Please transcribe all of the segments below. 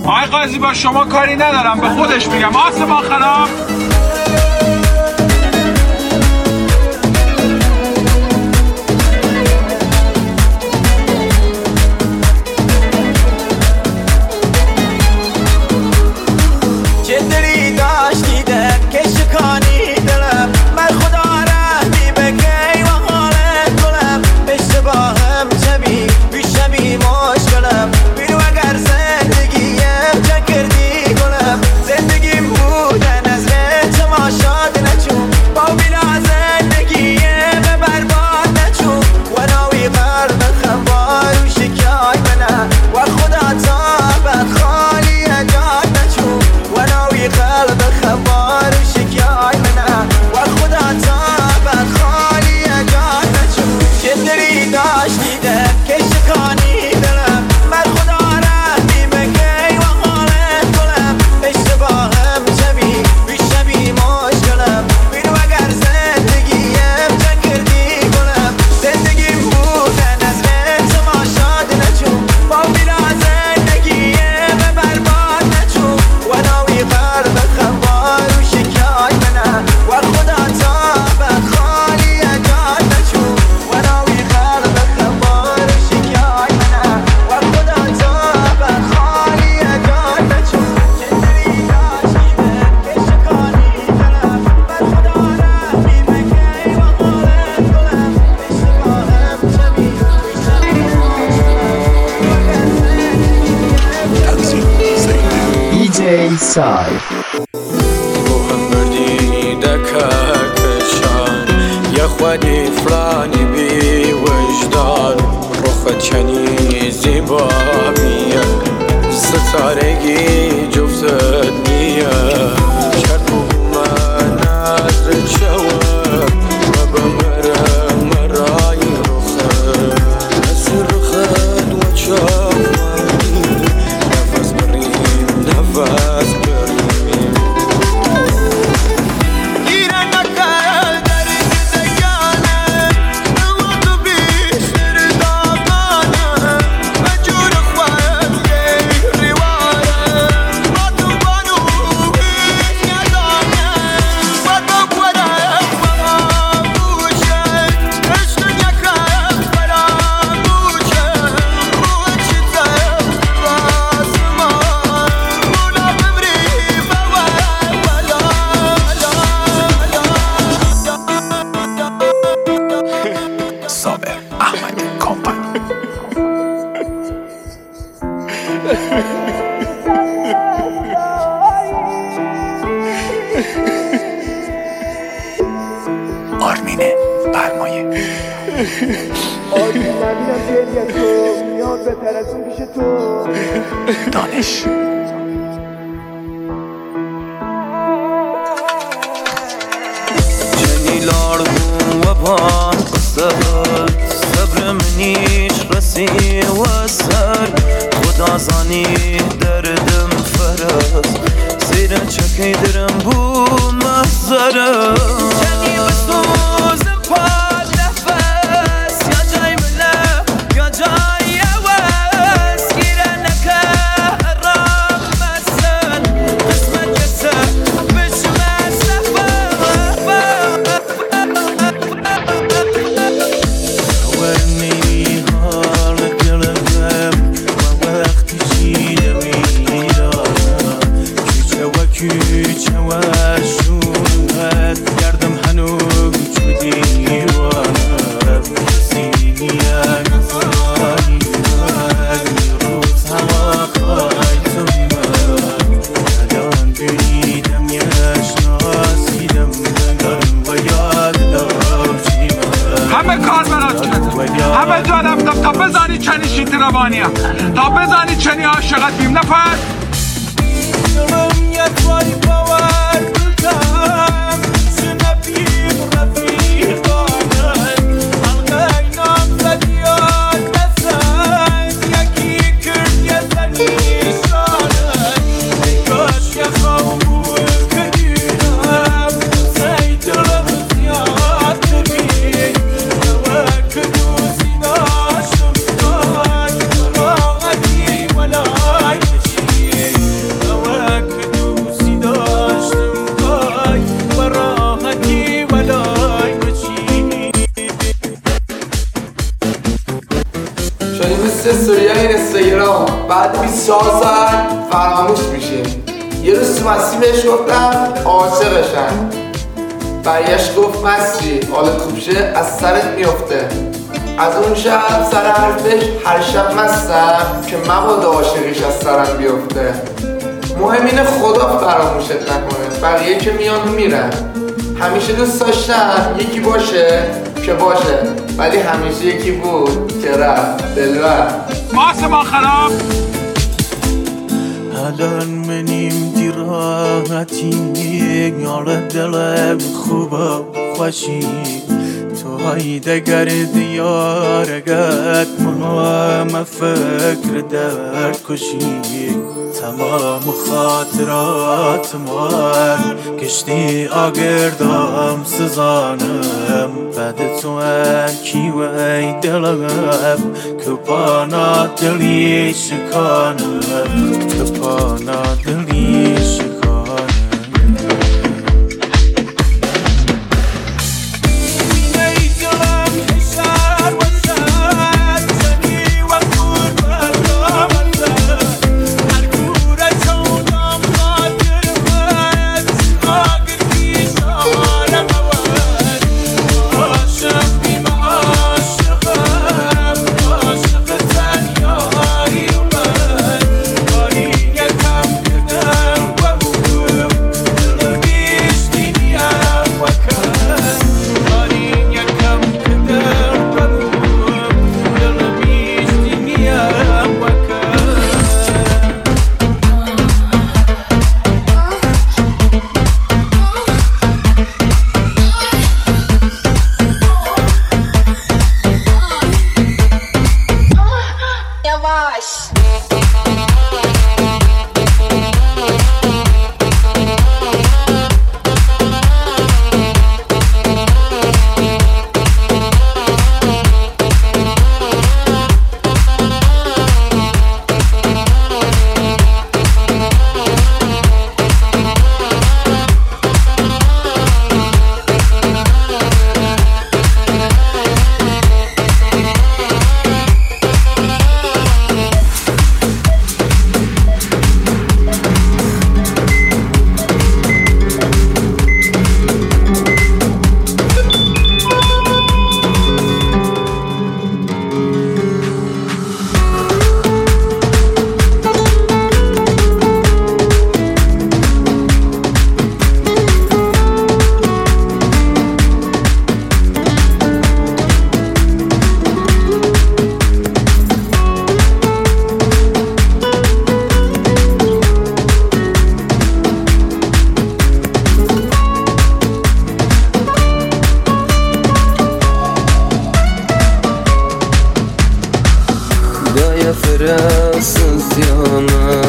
آقای قاضی با شما کاری ندارم، به خودش میگم. آسمان خراب. روحم بردی دککشان یه خودی فلانی بی وجدان روخت چنی زیبا میه ستارگی جفتت نیه شرط من نظر شوه و بمرم مرای روخت از روخت و چاوانی نفس بریم نفس آرمینه برمایه آرمین نبینم گریه تو میاد بهتر از اون پیش تو دانش جنیلار و بان قصد صبر منیش رسی و سر خدا زانی دردم فرس زیر چکی درم بو محضرم جنی بسوزم پاد نفس یا جای مله یا جای عوض گیره نکه رام مسن قسمت کسه بشمه سفر ورنی حال قلبم و وقتی جیدم ایرانم کوچه و شونت گردم هنوز چودی وانم سینیا نفایی من روز هوا قایتم من الان بریدم یشناسیدم دارم و یاد دارچی من همه کار برات کردم، همه جا رفتم تا بزنی چنی شیطی روانیم، تا بزنی چنی عاشقتیم. نفر یه توی باور کردم سنبیم رفیقانم حلقه نام زدیاد نسن یکی کرد یه زنی شانم نگاش یه خواه کدیرم سیدرم زیاد تبین نوک دوزی داشتم دای راحتی ولای نشید استوریا اینستاگرام بعد 24 ساعت فراموش میشیم. یه روز تو مستی بهش گفتم عاشقشم، برگشت گفت مستی حالت خوب شه از سرت میفته. از اون شب سر حرفش هر شب مستم که مبادا عاشقیش از سرم بیفته. مهم اینه خدا فراموشت نکنه، بقیه که میان و میرن. همیشه دوست داشتم یکی باشه که باشه، ولی همیشه یکی بود که رفت دلبر. آسمان خراب. الان منیم دی راحتی یار دلم خوبه خوشی تو های دگر دیارگت ما فکر در کشی تمام خاطرات من کشتی آگردم سزانم بعد تو کی و ای دلم کپانا دلی شکانم کپانا دلی شکانم. فراسس يانا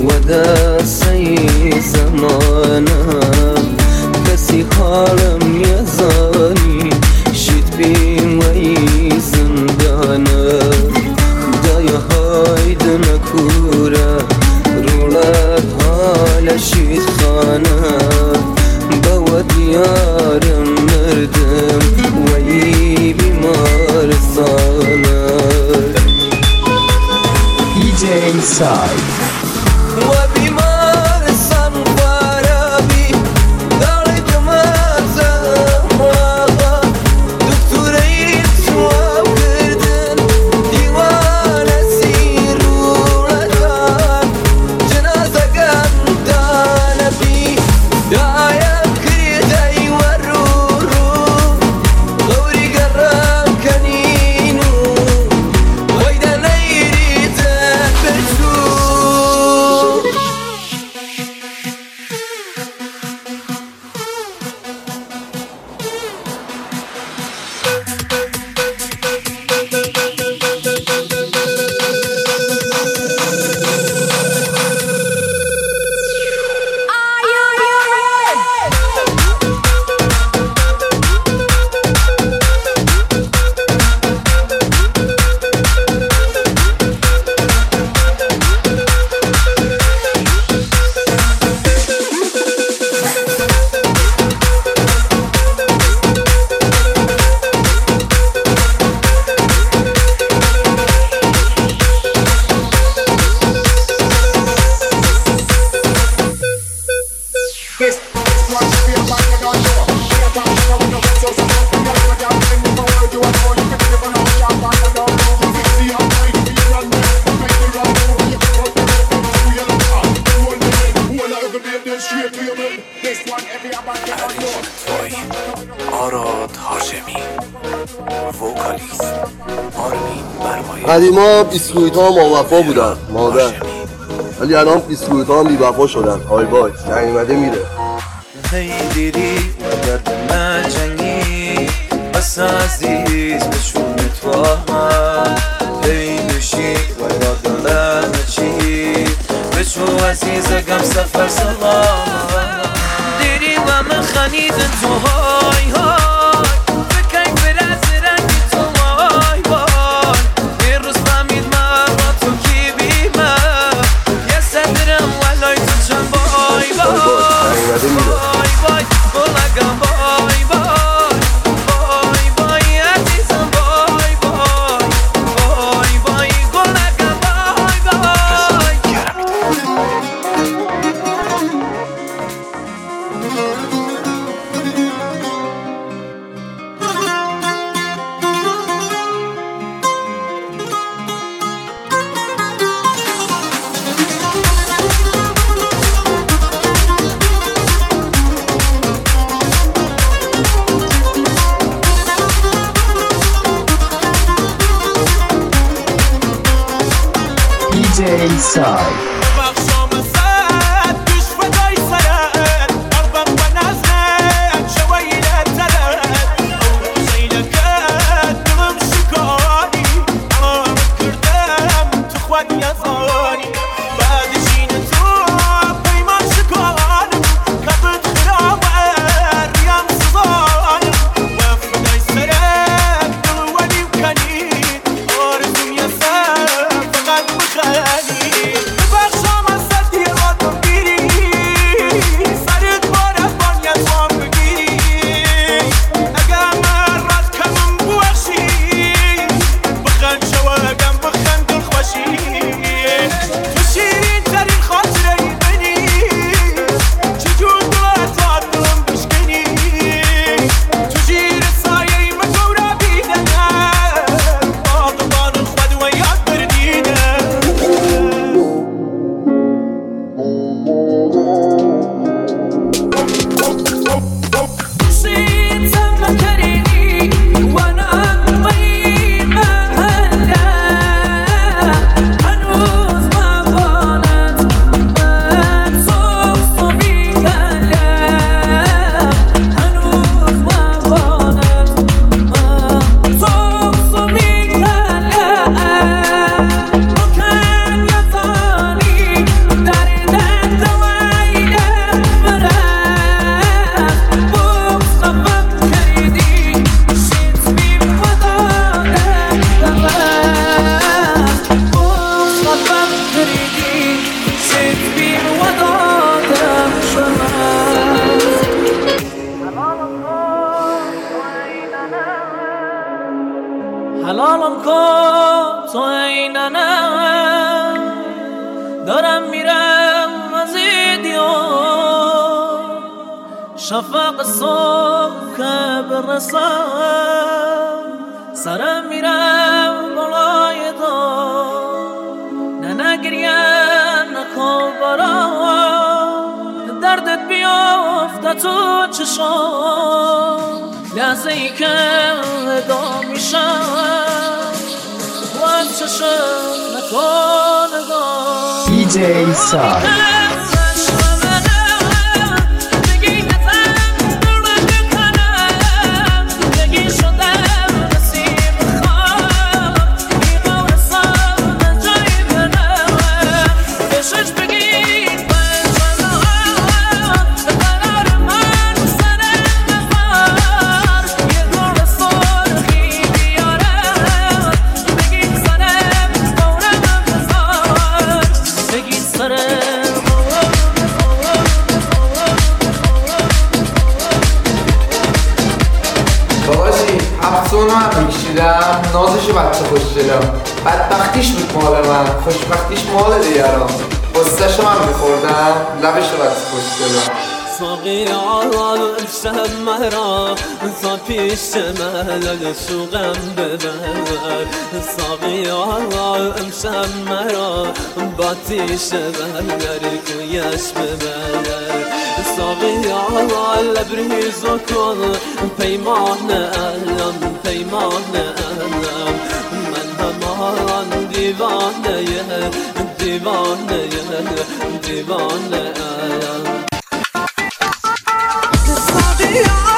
ودا سي زمانا كسي حالم يزاني شيت بين وي زندانا دايا هايد نكورا رولات حال شيت خانا بود يارم مردم وي بمار صانا DJ Inside. وبمار صنفارابي داري تمازا آراد هاشمی، وکالیست آرمین برمایی. قدیما بیسکویت ها موفا بودن مادر، ولی الان بیسکویت ها بی‌وفا شدن. های بای نیومده میره. دیری و درد نجنگی بس عزیز بشون تو هم پیدوشی و یادم چی بشو عزیزگم سفر سلام. دیری و من خنیدن تو های های فکر برز رنگی تو وای وای. یه روز فهمید من با تو کی بیمم یه صدرم ولای تو چند بای بای بای بای بلگم بای بای بای بای عزیزم بای بای بای بای گلگم بای بای. DJ Side. حلالم کن تو اینانم دارم میرم از ایدیو شفق صبح که برسم سرم میرم بالای دار نگریم نکن برام دردت بیافته تو چشم لحظه ای که ادا میشم باید چشم نکن نگاه DJ Side. افسون هم میکشیدم نازش بچه خوشگلم بدبختیش بود مال من خوشبختیش مال دیگران قصه‌شو من میخوردم لبش بچه خوشگلم ساقی آل امشب مرا تا پیش ملل سوقم ببر ساقی آل امشب مرا با تیش بر کویش ببر ساقی آل لبریز و کن پیمان علم پیمان علم من همان دیوانه دیوانه دیوانه علم